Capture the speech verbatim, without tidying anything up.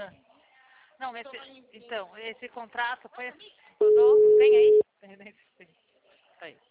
Ah. Não, esse, então, esse contrato foi... Não tem aí? Tá aí.